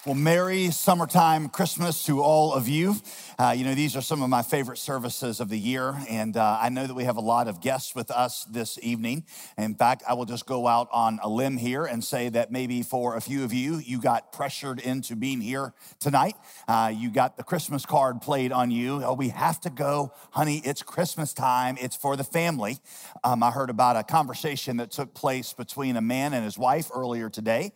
Well, Merry Summertime Christmas to all of you. These are some of my favorite services of the year, and I know that we have a lot of guests with us this evening. In fact, I will just go out on a limb here and say that maybe for a few of you, you got pressured into being here tonight. You got the Christmas card played on you. Oh, we have to go. Honey, it's Christmas time. It's for the family. I heard about a conversation that took place between a man and his wife earlier today.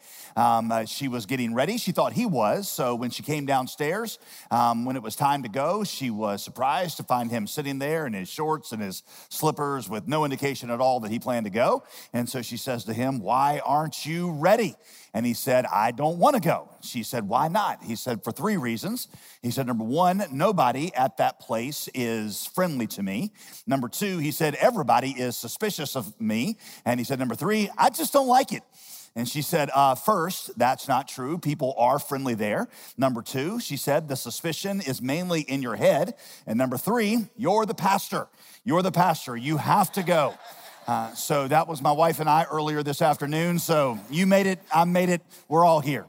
She was getting ready. She thought he was. So when she came downstairs, when it was time to go, she was surprised to find him sitting there in his shorts and his slippers with no indication at all that he planned to go. And so she says to him, "Why aren't you ready?" And he said, "I don't want to go." She said, "Why not?" He said, "For three reasons." He said, "Number one, nobody at that place is friendly to me. Number two," he said, "everybody is suspicious of me." And he said, "Number three, I just don't like it." And she said, first, that's not true. People are friendly there. Number two, she said, the suspicion is mainly in your head. And number three, you're the pastor. You're the pastor. You have to go. So that was my wife and I earlier this afternoon. So you made it, I made it, we're all here.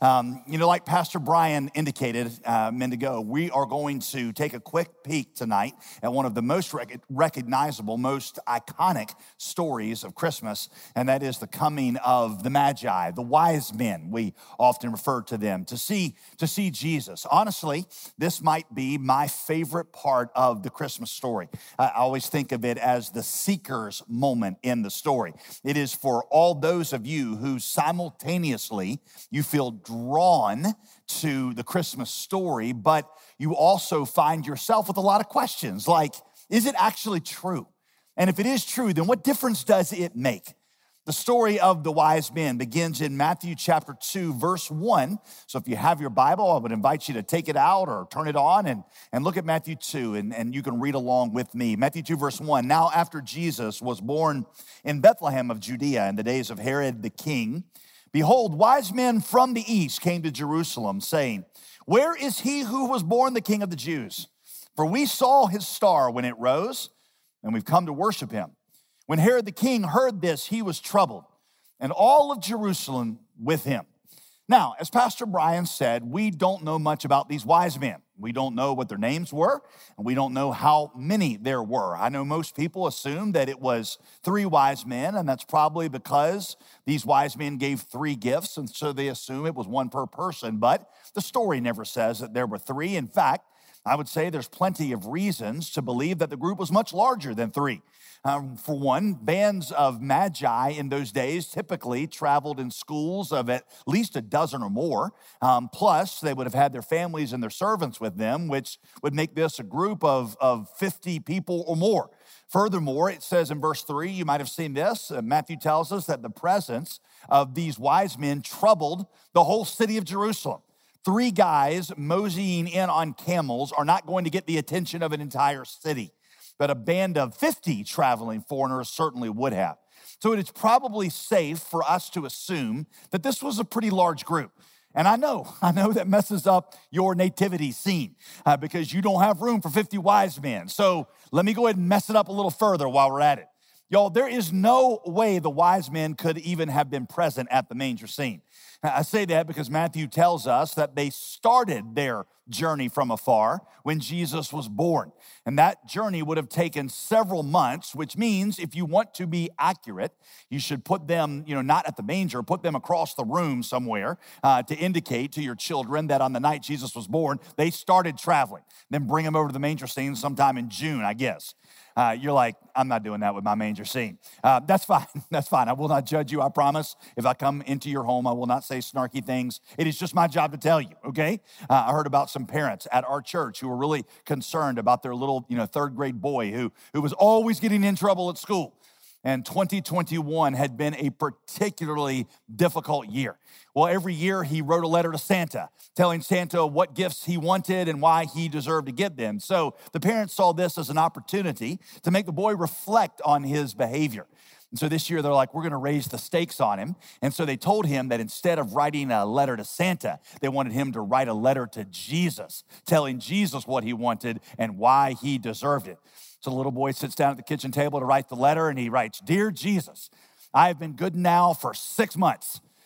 Like Pastor Brian indicated a minute ago, we are going to take a quick peek tonight at one of the most recognizable, most iconic stories of Christmas, and that is the coming of the Magi, the wise men. We often refer to them to see Jesus. Honestly, this might be my favorite part of the Christmas story. I always think of it as the seeker's moment in the story. It is for all those of you who simultaneously you feel drawn to the Christmas story, but you also find yourself with a lot of questions like, is it actually true? And if it is true, then what difference does it make? The story of the wise men begins in Matthew chapter 2, verse 1. So if you have your Bible, I would invite you to take it out or turn it on and look at Matthew 2, and you can read along with me. Matthew 2, verse 1. Now after Jesus was born in Bethlehem of Judea in the days of Herod the king, behold, wise men from the east came to Jerusalem, saying, "Where is he who was born the King of the Jews? For we saw his star when it rose, and we've come to worship him." When Herod the king heard this, he was troubled, and all of Jerusalem with him. Now, as Pastor Brian said, we don't know much about these wise men. We don't know what their names were, and we don't know how many there were. I know most people assume that it was three wise men, and that's probably because these wise men gave three gifts, and so they assume it was one per person. But the story never says that there were three. In fact, I would say there's plenty of reasons to believe that the group was much larger than three. For one, bands of magi in those days typically traveled in schools of at least a dozen or more. Plus, they would have had their families and their servants with them, which would make this a group of 50 people or more. Furthermore, it says in verse 3, you might have seen this, Matthew tells us that the presence of these wise men troubled the whole city of Jerusalem. Three guys moseying in on camels are not going to get the attention of an entire city, but a band of 50 traveling foreigners certainly would have. So it is probably safe for us to assume that this was a pretty large group. And I know that messes up your nativity scene because you don't have room for 50 wise men. So let me go ahead and mess it up a little further while we're at it. Y'all, there is no way the wise men could even have been present at the manger scene. I say that because Matthew tells us that they started their journey from afar when Jesus was born. And that journey would have taken several months, which means if you want to be accurate, you should put them, not at the manger, put them across the room somewhere to indicate to your children that on the night Jesus was born, they started traveling. Then bring them over to the manger scene sometime in June, I guess. You're like, I'm not doing that with my manger scene. That's fine. That's fine. I will not judge you, I promise. If I come into your home, I will not say snarky things. It is just my job to tell you, okay? I heard about some parents at our church who were really concerned about their little, third grade boy who was always getting in trouble at school. And 2021 had been a particularly difficult year. Well, every year he wrote a letter to Santa, telling Santa what gifts he wanted and why he deserved to get them. So the parents saw this as an opportunity to make the boy reflect on his behavior. And so this year they're like, we're going to raise the stakes on him. And so they told him that instead of writing a letter to Santa, they wanted him to write a letter to Jesus, telling Jesus what he wanted and why he deserved it. So the little boy sits down at the kitchen table to write the letter, and he writes, "Dear Jesus, I have been good now for 6 months.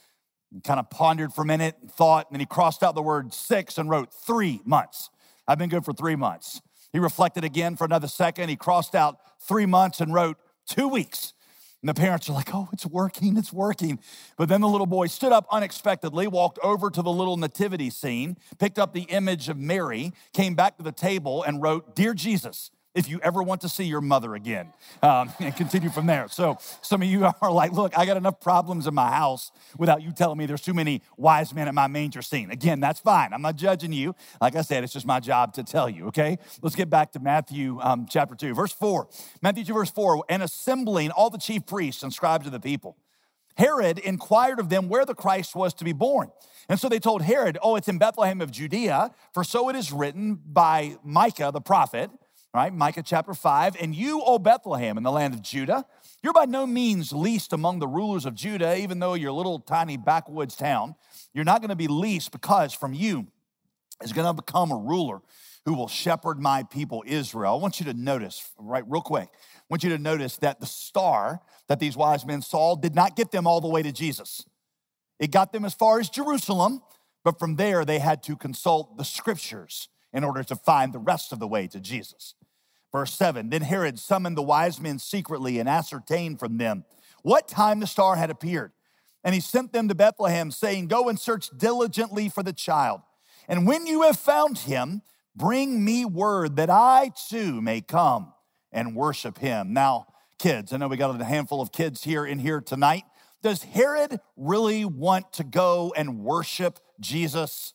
And kind of pondered for a minute and thought, and then he crossed out the word 6 and wrote 3 months. I've been good for 3 months. He reflected again for another second. He crossed out 3 months and wrote 2 weeks. And the parents are like, oh, it's working, it's working. But then the little boy stood up unexpectedly, walked over to the little nativity scene, picked up the image of Mary, came back to the table and wrote, Dear Jesus, if you ever want to see your mother again, and continue from there. So some of you are like, look, I got enough problems in my house without you telling me there's too many wise men at my manger scene. Again, that's fine. I'm not judging you. Like I said, it's just my job to tell you, okay? Let's get back to Matthew chapter 2, verse 4. Matthew 2, verse 4, and assembling all the chief priests and scribes of the people, Herod inquired of them where the Christ was to be born. And so they told Herod, oh, it's in Bethlehem of Judea, for so it is written by Micah the prophet, right? Micah chapter 5, and you, O Bethlehem, in the land of Judah, you're by no means least among the rulers of Judah, even though you're a little tiny backwoods town. You're not going to be least because from you is going to become a ruler who will shepherd my people Israel. I want you to notice, right, real quick, I want you to notice that the star that these wise men saw did not get them all the way to Jesus. It got them as far as Jerusalem, but from there they had to consult the scriptures in order to find the rest of the way to Jesus. Verse 7, then Herod summoned the wise men secretly and ascertained from them what time the star had appeared. And he sent them to Bethlehem, saying, go and search diligently for the child. And when you have found him, bring me word that I too may come and worship him. Now, kids, I know we got a handful of kids here tonight. Does Herod really want to go and worship Jesus?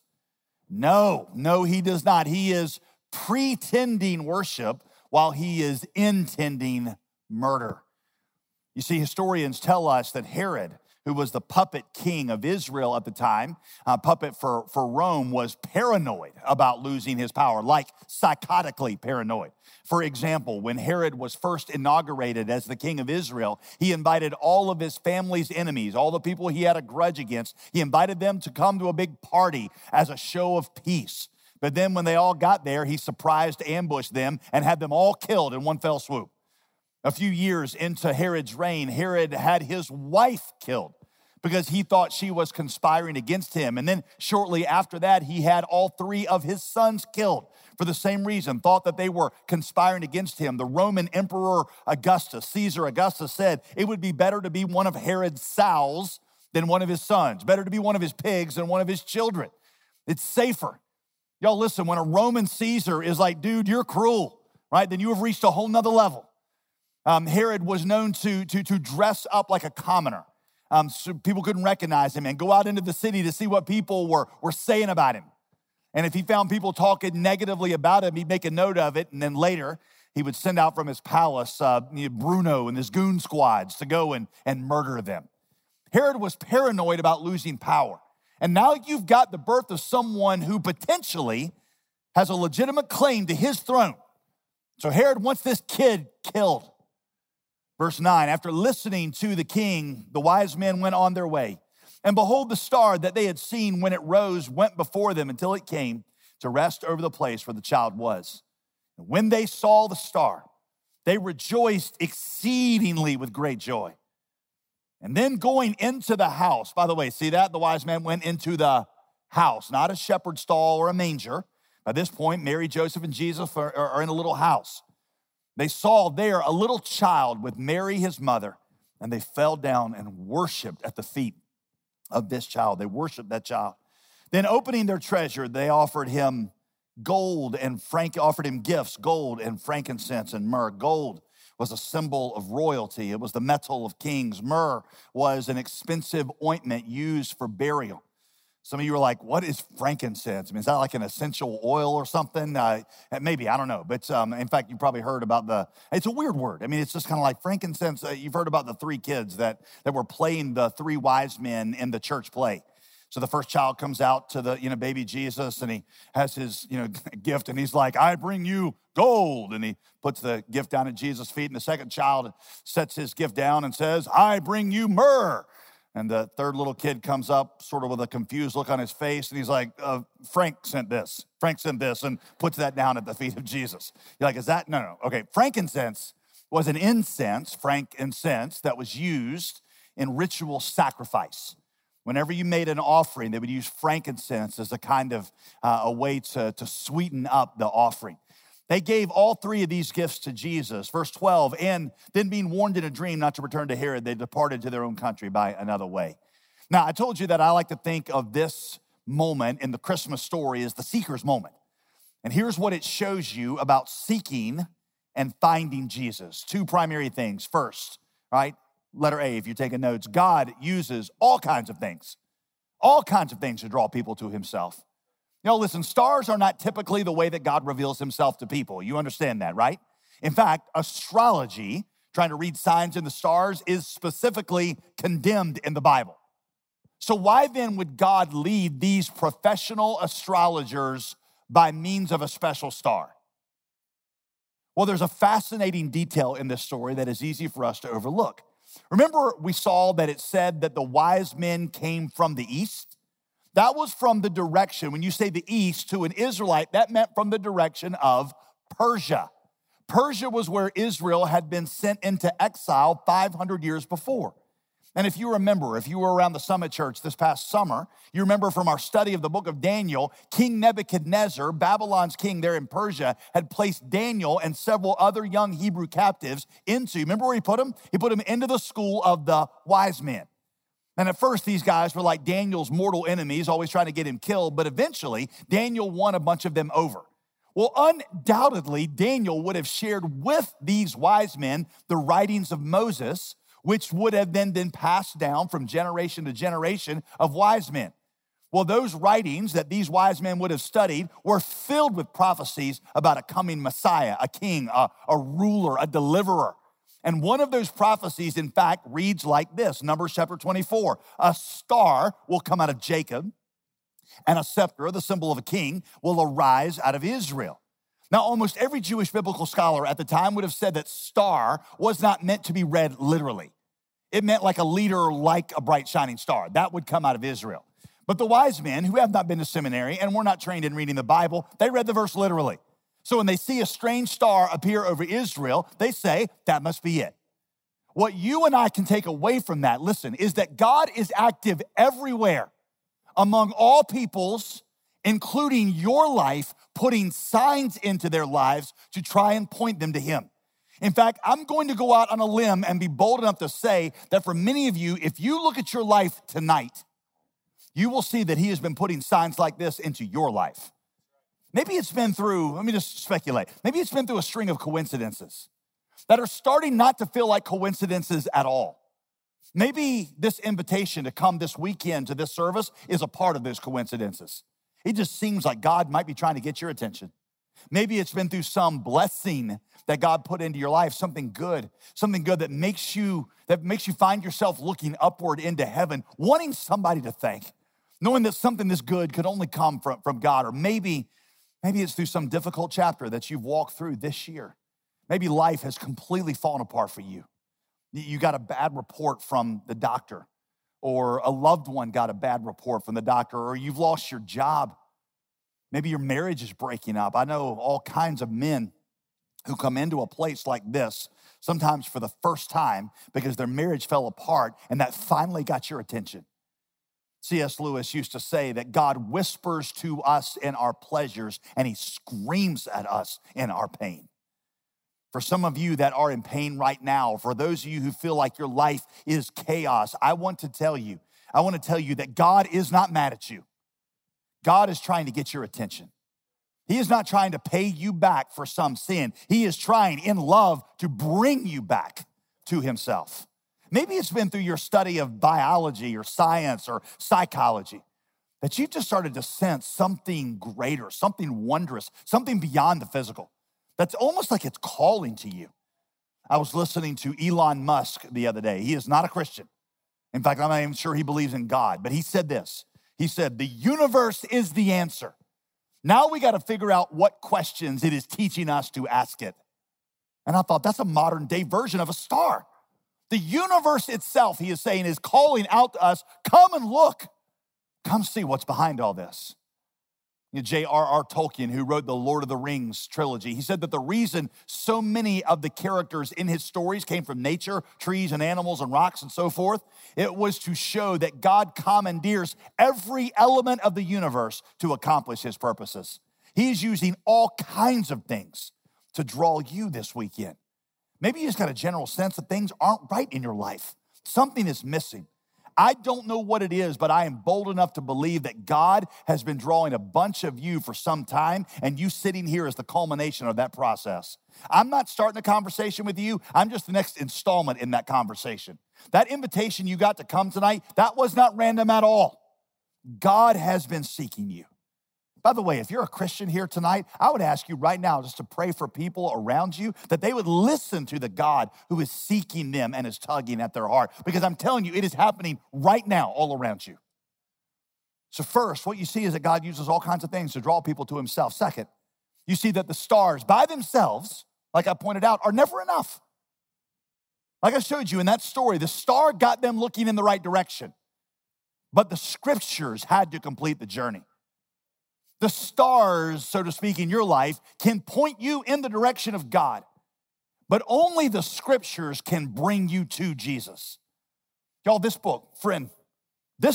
No, he does not. He is pretending worship while he is intending murder. You see, historians tell us that Herod, who was the puppet king of Israel at the time, puppet for Rome, was paranoid about losing his power, like psychotically paranoid. For example, when Herod was first inaugurated as the king of Israel, he invited all of his family's enemies, all the people he had a grudge against, he invited them to come to a big party as a show of peace. But then when they all got there, he surprised, ambushed them, and had them all killed in one fell swoop. A few years into Herod's reign, Herod had his wife killed because he thought she was conspiring against him. And then shortly after that, he had all 3 of his sons killed for the same reason, thought that they were conspiring against him. The Roman Emperor Augustus, Caesar Augustus, said it would be better to be one of Herod's sows than one of his sons, better to be one of his pigs than one of his children. It's safer. Y'all listen, when a Roman Caesar is like, dude, you're cruel, right? Then you have reached a whole nother level. Herod was known to dress up like a commoner. So people couldn't recognize him and go out into the city to see what people were saying about him. And if he found people talking negatively about him, he'd make a note of it. And then later, he would send out from his palace Bruno and his goon squads to go and murder them. Herod was paranoid about losing power. And now you've got the birth of someone who potentially has a legitimate claim to his throne. So Herod wants this kid killed. Verse 9, after listening to the king, the wise men went on their way. And behold, the star that they had seen when it rose went before them until it came to rest over the place where the child was. And when they saw the star, they rejoiced exceedingly with great joy. And then going into the house, by the way, see that? The wise men went into the house, not a shepherd's stall or a manger. By this point, Mary, Joseph, and Jesus are in a little house. They saw there a little child with Mary, his mother, and they fell down and worshiped at the feet of this child. They worshiped that child. Then opening their treasure, they offered him offered him gifts, gold and frankincense and myrrh. Gold was a symbol of royalty. It was the metal of kings. Myrrh was an expensive ointment used for burial. Some of you are like, what is frankincense? I mean, is that like an essential oil or something? Maybe, I don't know. But in fact, you probably heard about it's a weird word. I mean, it's just kind of like frankincense. You've heard about the 3 kids that were playing the 3 wise men in the church play. So the first child comes out to the, baby Jesus, and he has his, gift, and he's like, I bring you gold. And he puts the gift down at Jesus' feet. And the second child sets his gift down and says, I bring you myrrh. And the third little kid comes up sort of with a confused look on his face, and he's like, Frank sent this, and puts that down at the feet of Jesus. You're like, is that? No. Okay, frankincense was an incense, frankincense, that was used in ritual sacrifice. Whenever you made an offering, they would use frankincense as a kind of a way to sweeten up the offering. They gave all three of these gifts to Jesus. Verse 12, and then being warned in a dream not to return to Herod, they departed to their own country by another way. Now, I told you that I like to think of this moment in the Christmas story as the seeker's moment. And here's what it shows you about seeking and finding Jesus. Two primary things. First, right? Letter A, if you're taking notes, God uses all kinds of things to draw people to himself. Listen, stars are not typically the way that God reveals himself to people. You understand that, right? In fact, astrology, trying to read signs in the stars, is specifically condemned in the Bible. So why then would God lead these professional astrologers by means of a special star? Well, there's a fascinating detail in this story that is easy for us to overlook. Remember, we saw that it said that the wise men came from the east? That was from the direction, when you say the east to an Israelite, that meant from the direction of Persia. Persia was where Israel had been sent into exile 500 years before. And if you remember, if you were around the Summit Church this past summer, you remember from our study of the book of Daniel, King Nebuchadnezzar, Babylon's king there in Persia, had placed Daniel and several other young Hebrew captives into, remember where he put them? He put them into the school of the wise men. And at first, these guys were like Daniel's mortal enemies, always trying to get him killed, but eventually, Daniel won a bunch of them over. Well, undoubtedly, Daniel would have shared with these wise men the writings of Moses, which would have then been passed down from generation to generation of wise men. Well, those writings that these wise men would have studied were filled with prophecies about a coming Messiah, a king, a ruler, a deliverer. And one of those prophecies, in fact, reads like this, Numbers chapter 24. A star will come out of Jacob, and a scepter, the symbol of a king, will arise out of Israel. Now, almost every Jewish biblical scholar at the time would have said that star was not meant to be read literally. It meant like a leader, like a bright shining star. That would come out of Israel. But the wise men, who have not been to seminary and were not trained in reading the Bible, they read the verse literally. So when they see a strange star appear over Israel, they say, that must be it. What you and I can take away from that, listen, is that God is active everywhere among all peoples, including your life, putting signs into their lives to try and point them to him. In fact, I'm going to go out on a limb and be bold enough to say that for many of you, if you look at your life tonight, you will see that he has been putting signs like this into your life. Maybe it's been through, let me just speculate, maybe it's been through a string of coincidences that are starting not to feel like coincidences at all. Maybe this invitation to come this weekend to this service is a part of those coincidences. It just seems like God might be trying to get your attention. Maybe it's been through some blessing that God put into your life, something good that makes you find yourself looking upward into heaven, wanting somebody to thank, knowing that something this good could only come from God. Or maybe it's through some difficult chapter that you've walked through this year. Maybe life has completely fallen apart for you. You got a bad report from the doctor, or a loved one got a bad report from the doctor, or you've lost your job. Maybe your marriage is breaking up. I know all kinds of men who come into a place like this, sometimes for the first time, because their marriage fell apart, and that finally got your attention. C.S. Lewis used to say that God whispers to us in our pleasures, and he screams at us in our pain. For some of you that are in pain right now, for those of you who feel like your life is chaos, I want to tell you that God is not mad at you. God is trying to get your attention. He is not trying to pay you back for some sin. He is trying in love to bring you back to himself. Maybe it's been through your study of biology or science or psychology that you've just started to sense something greater, something wondrous, something beyond the physical. That's almost like it's calling to you. I was listening to Elon Musk the other day. He is not a Christian. In fact, I'm not even sure he believes in God, but he said this. He said, the universe is the answer. Now we got to figure out what questions it is teaching us to ask it. And I thought, that's a modern day version of a star. The universe itself, he is saying, is calling out to us, come and look. Come see what's behind all this. J.R.R. Tolkien, who wrote the Lord of the Rings trilogy, he said that the reason so many of the characters in his stories came from nature, trees and animals and rocks and so forth, it was to show that God commandeers every element of the universe to accomplish his purposes. He's using all kinds of things to draw you this weekend. Maybe you just got a general sense that things aren't right in your life. Something is missing. I don't know what it is, but I am bold enough to believe that God has been drawing a bunch of you for some time, and you sitting here is the culmination of that process. I'm not starting a conversation with you. I'm just the next installment in that conversation. That invitation you got to come tonight, that was not random at all. God has been seeking you. By the way, if you're a Christian here tonight, I would ask you right now just to pray for people around you that they would listen to the God who is seeking them and is tugging at their heart. Because I'm telling you, it is happening right now all around you. So first, what you see is that God uses all kinds of things to draw people to himself. Second, you see that the stars by themselves, like I pointed out, are never enough. Like I showed you in that story, the star got them looking in the right direction. But the scriptures had to complete the journey. The stars, so to speak, in your life can point you in the direction of God, but only the scriptures can bring you to Jesus. Y'all, this book, friend, this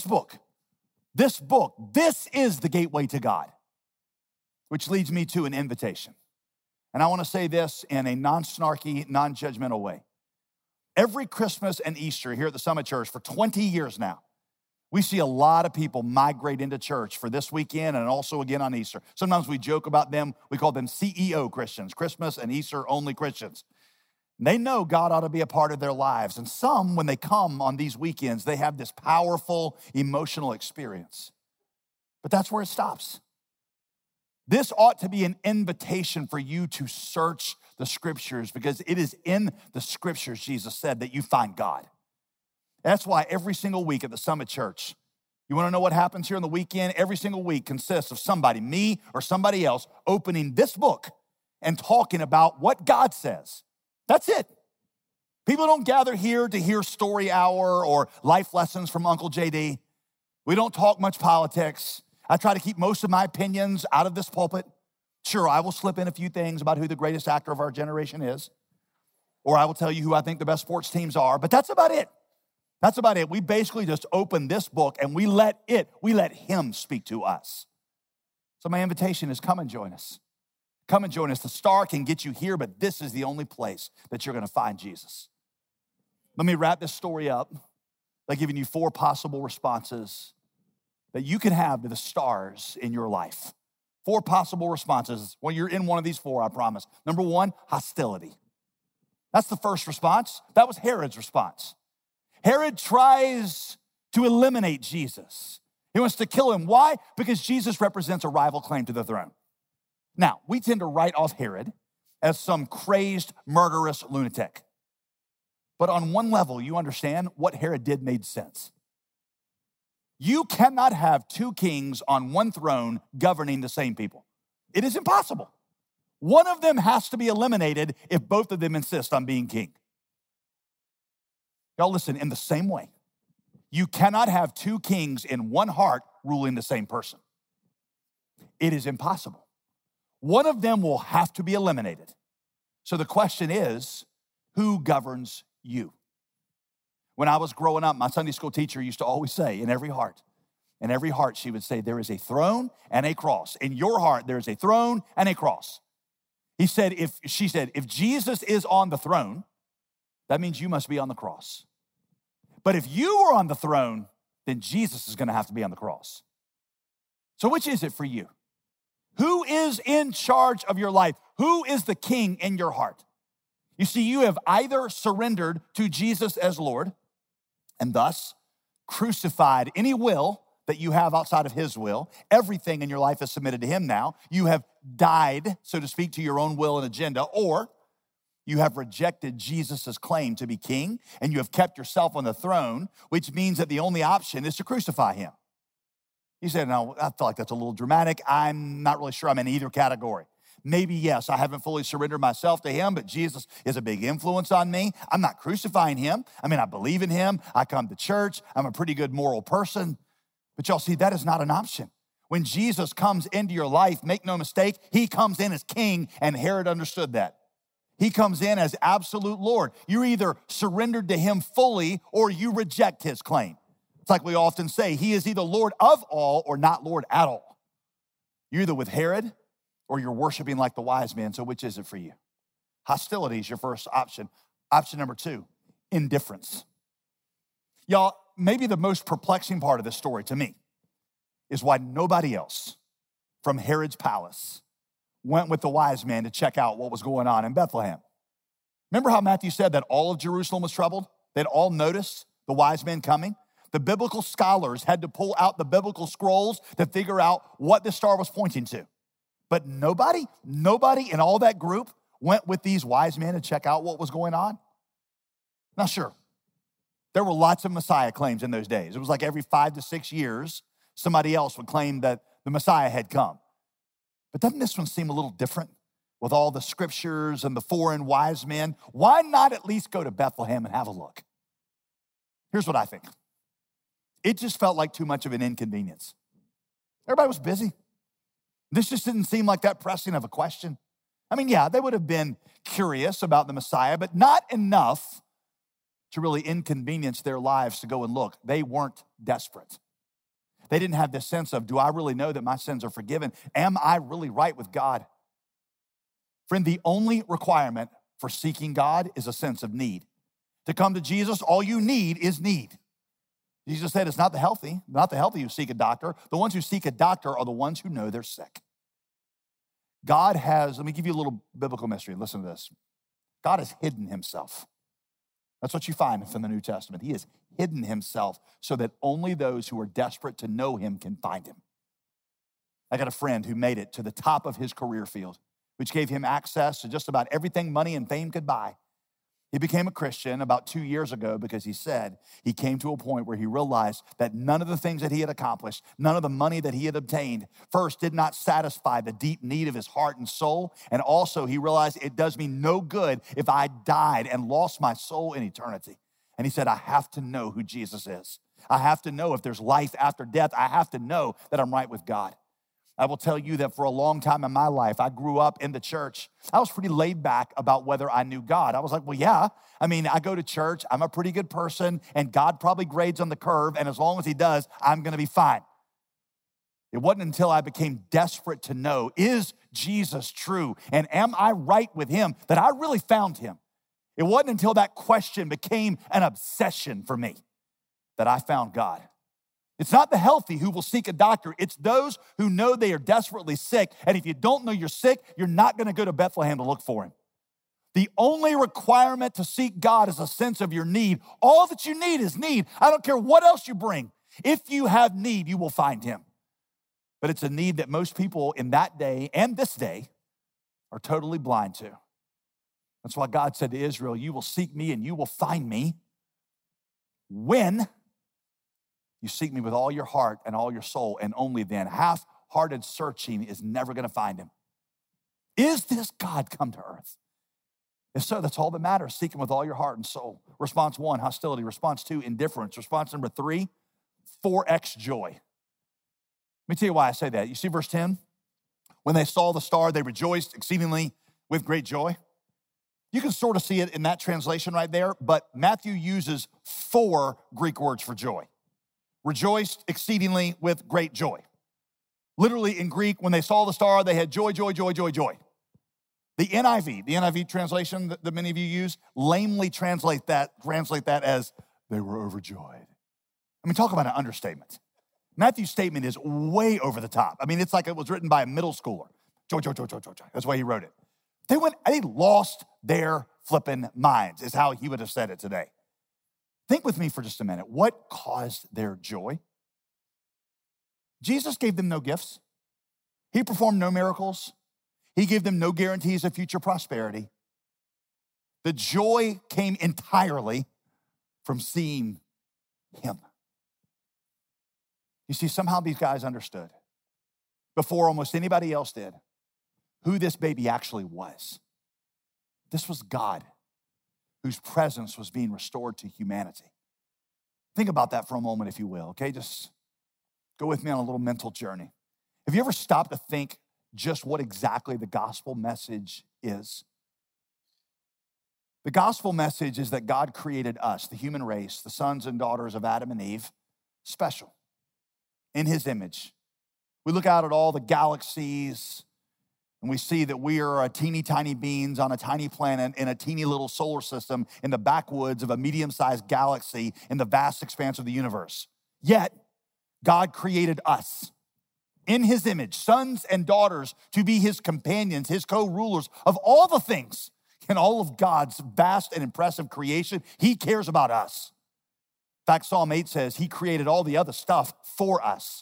is the gateway to God, which leads me to an invitation. And I want to say this in a non-snarky, non-judgmental way. Every Christmas and Easter here at the Summit Church for 20 years now, we see a lot of people migrate into church for this weekend and also again on Easter. Sometimes we joke about them. We call them CEO Christians, Christmas and Easter only Christians. They know God ought to be a part of their lives. And some, when they come on these weekends, they have this powerful emotional experience. But that's where it stops. This ought to be an invitation for you to search the scriptures, because it is in the scriptures, Jesus said, that you find God. That's why every single week at the Summit Church, you want to know what happens here on the weekend? Every single week consists of somebody, me or somebody else, opening this book and talking about what God says. That's it. People don't gather here to hear story hour or life lessons from Uncle JD. We don't talk much politics. I try to keep most of my opinions out of this pulpit. Sure, I will slip in a few things about who the greatest actor of our generation is, or I will tell you who I think the best sports teams are, but that's about it. That's about it. We basically just open this book and we let him speak to us. So my invitation is come and join us. Come and join us. The star can get you here, but this is the only place that you're going to find Jesus. Let me wrap this story up by giving you 4 possible responses that you can have to the stars in your life. 4 possible responses. Well, you're in one of these 4, I promise. Number 1, hostility. That's the first response. That was Herod's response. Herod tries to eliminate Jesus. He wants to kill him. Why? Because Jesus represents a rival claim to the throne. Now, we tend to write off Herod as some crazed, murderous lunatic. But on one level, you understand what Herod did made sense. You cannot have 2 kings on one throne governing the same people. It is impossible. One of them has to be eliminated if both of them insist on being king. Y'all listen, in the same way, you cannot have 2 kings in one heart ruling the same person. It is impossible. One of them will have to be eliminated. So the question is, who governs you? When I was growing up, my Sunday school teacher used to always say, in every heart, she would say, there is a throne and a cross. In your heart, there is a throne and a cross. She said, if Jesus is on the throne, that means you must be on the cross. But if you are on the throne, then Jesus is going to have to be on the cross. So which is it for you? Who is in charge of your life? Who is the king in your heart? You see, you have either surrendered to Jesus as Lord and thus crucified any will that you have outside of his will. Everything in your life is submitted to him now. You have died, so to speak, to your own will and agenda, or you have rejected Jesus' claim to be king, and you have kept yourself on the throne, which means that the only option is to crucify him. You said, no, I feel like that's a little dramatic. I'm not really sure I'm in either category. Maybe, yes, I haven't fully surrendered myself to him, but Jesus is a big influence on me. I'm not crucifying him. I mean, I believe in him. I come to church. I'm a pretty good moral person. But y'all see, that is not an option. When Jesus comes into your life, make no mistake, he comes in as king, and Herod understood that. He comes in as absolute Lord. You're either surrendered to him fully or you reject his claim. It's like we often say, he is either Lord of all or not Lord at all. You're either with Herod or you're worshiping like the wise man. So which is it for you? Hostility is your first option. Option number 2, indifference. Y'all, maybe the most perplexing part of this story to me is why nobody else from Herod's palace went with the wise man to check out what was going on in Bethlehem. Remember how Matthew said that all of Jerusalem was troubled? They'd all noticed the wise men coming. The biblical scholars had to pull out the biblical scrolls to figure out what the star was pointing to. But nobody in all that group went with these wise men to check out what was going on. Now, sure, there were lots of Messiah claims in those days. It was like every 5 to 6 years, somebody else would claim that the Messiah had come. But doesn't this one seem a little different with all the scriptures and the foreign wise men? Why not at least go to Bethlehem and have a look? Here's what I think. It just felt like too much of an inconvenience. Everybody was busy. This just didn't seem like that pressing of a question. I mean, yeah, they would have been curious about the Messiah, but not enough to really inconvenience their lives to go and look. They weren't desperate. They didn't have this sense of, do I really know that my sins are forgiven? Am I really right with God? Friend, the only requirement for seeking God is a sense of need. To come to Jesus, all you need is need. Jesus said it's not the healthy who seek a doctor. The ones who seek a doctor are the ones who know they're sick. God has, let me give you a little biblical mystery. Listen to this. God has hidden himself. That's what you find from the New Testament. He has hidden himself so that only those who are desperate to know him can find him. I got a friend who made it to the top of his career field, which gave him access to just about everything money and fame could buy. He became a Christian about 2 years ago because he said he came to a point where he realized that none of the things that he had accomplished, none of the money that he had obtained, first did not satisfy the deep need of his heart and soul. And also he realized it does me no good if I died and lost my soul in eternity. And he said, I have to know who Jesus is. I have to know if there's life after death. I have to know that I'm right with God. I will tell you that for a long time in my life, I grew up in the church. I was pretty laid back about whether I knew God. I was like, well, yeah. I mean, I go to church. I'm a pretty good person, and God probably grades on the curve, and as long as he does, I'm going to be fine. It wasn't until I became desperate to know, is Jesus true, and am I right with him, that I really found him. It wasn't until that question became an obsession for me that I found God. It's not the healthy who will seek a doctor. It's those who know they are desperately sick. And if you don't know you're sick, you're not going to go to Bethlehem to look for him. The only requirement to seek God is a sense of your need. All that you need is need. I don't care what else you bring. If you have need, you will find him. But it's a need that most people in that day and this day are totally blind to. That's why God said to Israel, you will seek me and you will find me when you seek me with all your heart and all your soul, and only then. Half-hearted searching is never going to find him. Is this God come to earth? If so, that's all that matters. Seek him with all your heart and soul. Response 1, hostility. Response 2, indifference. Response number 3, 4x joy. Let me tell you why I say that. You see verse 10? When they saw the star, they rejoiced exceedingly with great joy. You can sort of see it in that translation right there, but Matthew uses 4 Greek words for joy. Rejoiced exceedingly with great joy. Literally in Greek, when they saw the star, they had joy, joy, joy, joy, joy. The NIV translation that many of you use, lamely translate that as they were overjoyed. I mean, talk about an understatement. Matthew's statement is way over the top. I mean, it's like it was written by a middle schooler. Joy, joy, joy, joy, joy, joy. That's why he wrote it. They lost their flipping minds, is how he would have said it today. Think with me for just a minute. What caused their joy? Jesus gave them no gifts. He performed no miracles. He gave them no guarantees of future prosperity. The joy came entirely from seeing him. You see, somehow these guys understood, before almost anybody else did, who this baby actually was. This was God, whose presence was being restored to humanity. Think about that for a moment, if you will, okay? Just go with me on a little mental journey. Have you ever stopped to think just what exactly the gospel message is? The gospel message is that God created us, the human race, the sons and daughters of Adam and Eve, special, in his image. We look out at all the galaxies and we see that we are a teeny tiny beings on a tiny planet in a teeny little solar system in the backwoods of a medium-sized galaxy in the vast expanse of the universe. Yet, God created us in his image, sons and daughters, to be his companions, his co-rulers of all the things in all of God's vast and impressive creation. He cares about us. In fact, Psalm 8 says he created all the other stuff for us.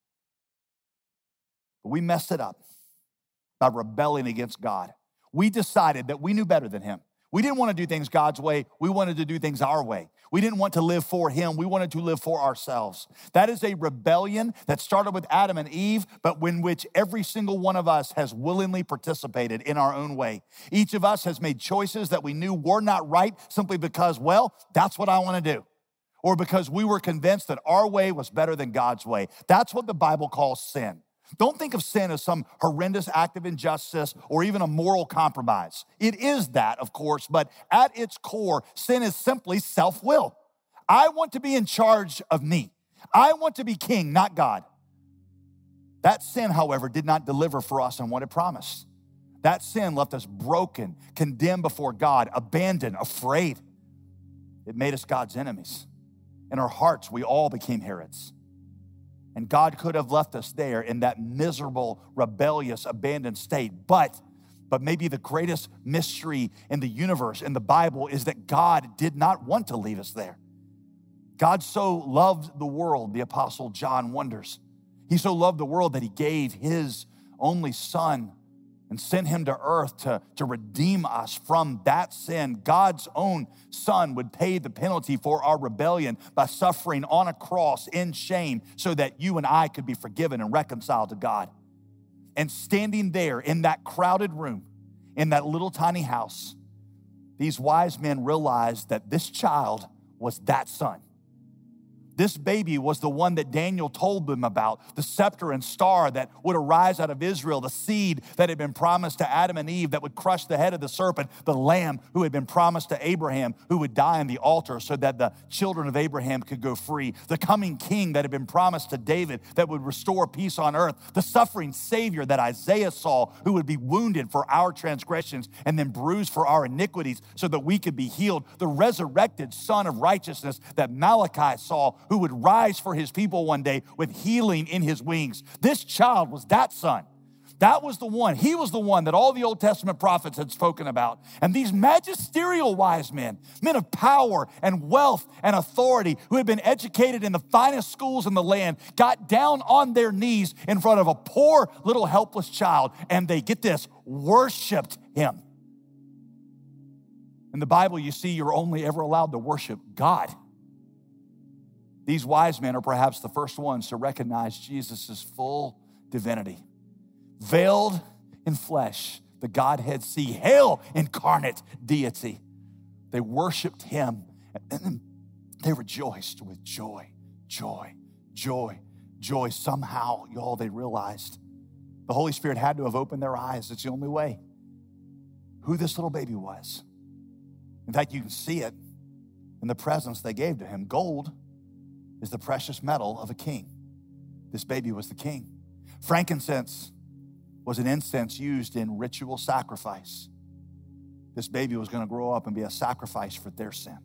But we messed it up by rebelling against God. We decided that we knew better than him. We didn't want to do things God's way. We wanted to do things our way. We didn't want to live for him. We wanted to live for ourselves. That is a rebellion that started with Adam and Eve, but in which every single one of us has willingly participated in our own way. Each of us has made choices that we knew were not right simply because, well, that's what I want to do. Or because we were convinced that our way was better than God's way. That's what the Bible calls sin. Don't think of sin as some horrendous act of injustice or even a moral compromise. It is that, of course, but at its core, sin is simply self-will. I want to be in charge of me. I want to be king, not God. That sin, however, did not deliver for us on what it promised. That sin left us broken, condemned before God, abandoned, afraid. It made us God's enemies. In our hearts, we all became Herods. And God could have left us there in that miserable, rebellious, abandoned state. But maybe the greatest mystery in the universe, in the Bible, is that God did not want to leave us there. God so loved the world, the Apostle John wonders. He so loved the world that he gave his only son and sent him to earth to redeem us from that sin. God's own son would pay the penalty for our rebellion by suffering on a cross in shame so that you and I could be forgiven and reconciled to God. And standing there in that crowded room, in that little tiny house, these wise men realized that this child was that son. This baby was the one that Daniel told them about, the scepter and star that would arise out of Israel, the seed that had been promised to Adam and Eve that would crush the head of the serpent, the lamb who had been promised to Abraham who would die on the altar so that the children of Abraham could go free, the coming king that had been promised to David that would restore peace on earth, the suffering Savior that Isaiah saw who would be wounded for our transgressions and then bruised for our iniquities so that we could be healed, the resurrected Son of righteousness that Malachi saw who would rise for his people one day with healing in his wings. This child was that son. That was the one. He was the one that all the Old Testament prophets had spoken about. And these magisterial wise men, men of power and wealth and authority who had been educated in the finest schools in the land, got down on their knees in front of a poor little helpless child and they, get this, worshiped him. In the Bible, you see, you're only ever allowed to worship God. These wise men are perhaps the first ones to recognize Jesus' full divinity. Veiled in flesh, the Godhead see, hail incarnate deity. They worshiped him and they rejoiced with joy, joy, joy, joy. Somehow, y'all, they realized the Holy Spirit had to have opened their eyes. It's the only way. Who this little baby was. In fact, you can see it in the presents they gave to him. Gold is the precious metal of a king. This baby was the king. Frankincense was an incense used in ritual sacrifice. This baby was going to grow up and be a sacrifice for their sin.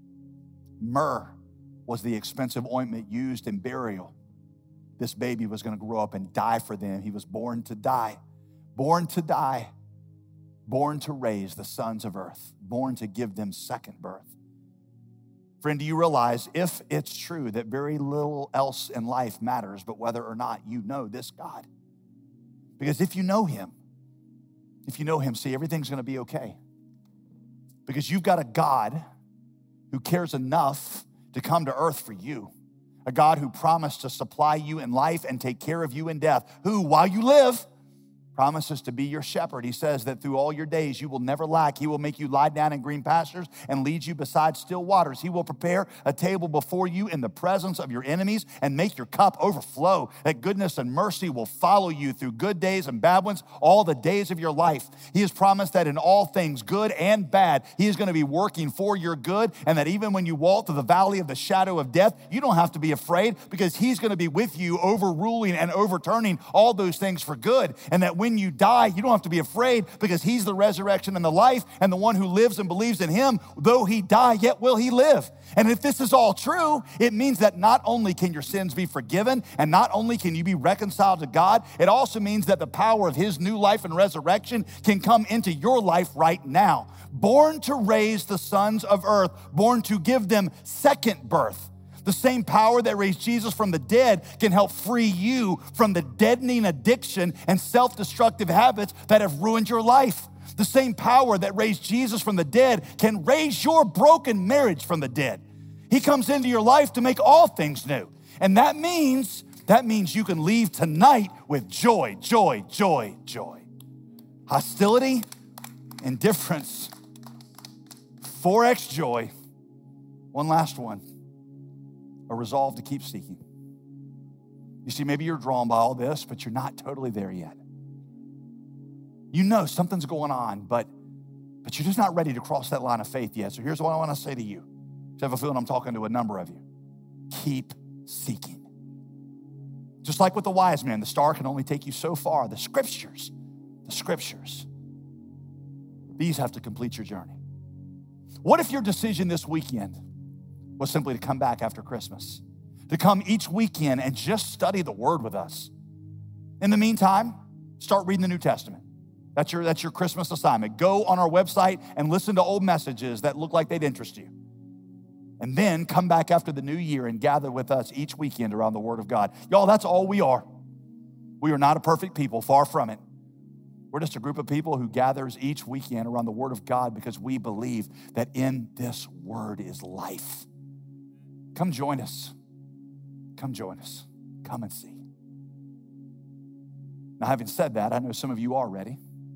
Myrrh was the expensive ointment used in burial. This baby was going to grow up and die for them. He was born to die, born to die, born to raise the sons of earth, born to give them second birth. Friend, do you realize if it's true that very little else in life matters, but whether or not you know this God? Because if you know him, see, everything's going to be okay. Because you've got a God who cares enough to come to earth for you. A God who promised to supply you in life and take care of you in death. Who, while you live, Promises to be your shepherd. He says that through all your days you will never lack. He will make you lie down in green pastures and lead you beside still waters. He will prepare a table before you in the presence of your enemies and make your cup overflow. That goodness and mercy will follow you through good days and bad ones all the days of your life. He has promised that in all things, good and bad, He is going to be working for your good, and that even when you walk through the valley of the shadow of death, you don't have to be afraid, because He's going to be with you, overruling and overturning all those things for good. And that when you die, you don't have to be afraid, because He's the resurrection and the life, and the one who lives and believes in Him, though he die, yet will he live. And if this is all true, it means that not only can your sins be forgiven, and not only can you be reconciled to God, it also means that the power of His new life and resurrection can come into your life right now. Born to raise the sons of earth, born to give them second birth. The same power that raised Jesus from the dead can help free you from the deadening addiction and self-destructive habits that have ruined your life. The same power that raised Jesus from the dead can raise your broken marriage from the dead. He comes into your life to make all things new. And that means you can leave tonight with joy, joy, joy, joy. Hostility, indifference, 4x joy. One last one. A resolve to keep seeking. You see, maybe you're drawn by all this, but you're not totally there yet. You know something's going on, but you're just not ready to cross that line of faith yet. So here's what I want to say to you. I have a feeling I'm talking to a number of you. Keep seeking. Just like with the wise man, the star can only take you so far. The scriptures, these have to complete your journey. What if your decision this weekend was simply to come back after Christmas, to come each weekend and just study the Word with us? In the meantime, start reading the New Testament. That's your Christmas assignment. Go on our website and listen to old messages that look like they'd interest you. And then come back after the new year and gather with us each weekend around the Word of God. Y'all, that's all we are. We are not a perfect people, far from it. We're just a group of people who gathers each weekend around the Word of God because we believe that in this Word is life. Come join us. Come join us. Come and see. Now, having said that, I know some of you are ready.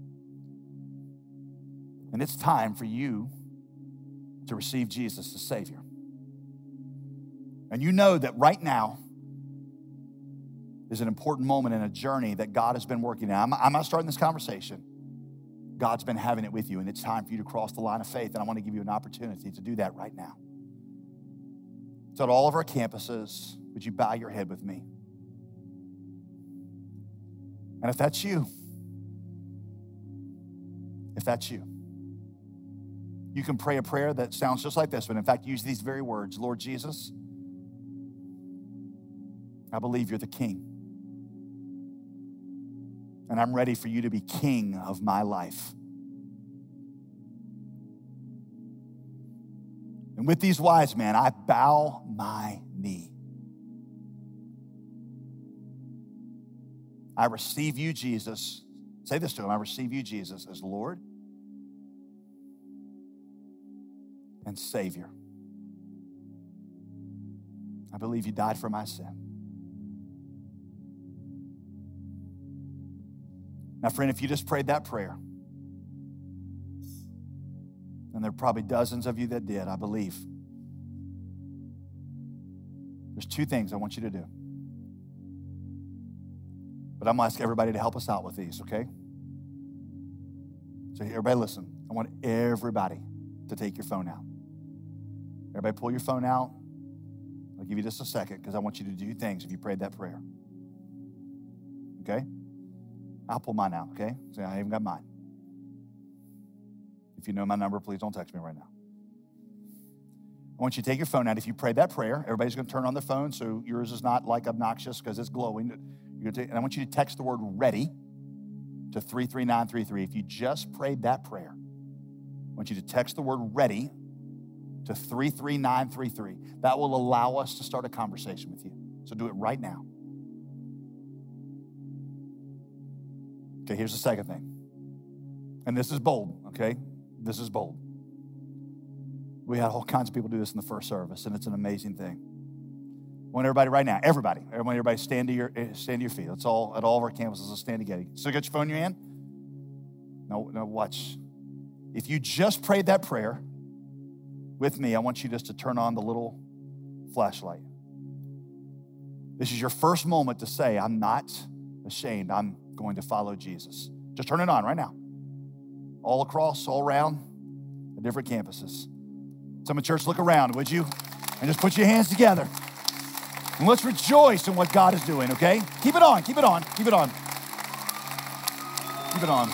And it's time for you to receive Jesus as Savior. And you know that right now is an important moment in a journey that God has been working on. I'm not starting this conversation. God's been having it with you, and it's time for you to cross the line of faith, and I want to give you an opportunity to do that right now. So at all of our campuses, would you bow your head with me? And if that's you, you can pray a prayer that sounds just like this one. In fact, use these very words. Lord Jesus, I believe you're the King. And I'm ready for you to be King of my life. And with these wise men, I bow my knee. I receive you, Jesus. Say this to him. I receive you, Jesus, as Lord and Savior. I believe you died for my sin. Now, friend, if you just prayed that prayer, and there are probably dozens of you that did, I believe, there's two things I want you to do. But I'm going to ask everybody to help us out with these, okay? So everybody listen. I want everybody to take your phone out. Everybody pull your phone out. I'll give you just a second because I want you to do things if you prayed that prayer. Okay? I'll pull mine out, okay? So I even got mine. If you know my number, please don't text me right now. I want you to take your phone out. If you prayed that prayer, everybody's going to turn on their phone so yours is not like obnoxious because it's glowing. And I want you to text the word ready to 33933. If you just prayed that prayer, I want you to text the word ready to 33933. That will allow us to start a conversation with you. So do it right now. Okay, here's the second thing. And this is bold, okay? This is bold. We had all kinds of people do this in the first service, and it's an amazing thing. I want everybody right now, everybody, I want everybody stand to your feet. Let's all, at all of our campuses, let's stand together. So you got your phone in your hand? No, watch. If you just prayed that prayer with me, I want you just to turn on the little flashlight. This is your first moment to say, I'm not ashamed. I'm going to follow Jesus. Just turn it on right now. All across, all around the different campuses. Some of the church, look around, would you? And just put your hands together. And let's rejoice in what God is doing, okay? Keep it on, keep it on, keep it on. Keep it on.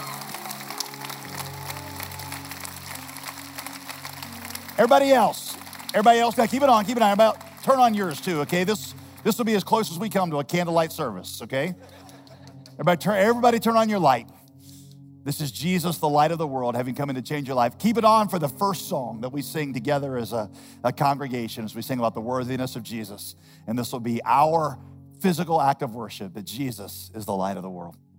Everybody else, now keep it on, keep it on. Turn on yours too, okay? This will be as close as we come to a candlelight service, okay? Everybody turn on your light. This is Jesus, the light of the world, having come in to change your life. Keep it on for the first song that we sing together as a congregation, as we sing about the worthiness of Jesus. And this will be our physical act of worship, that Jesus is the light of the world.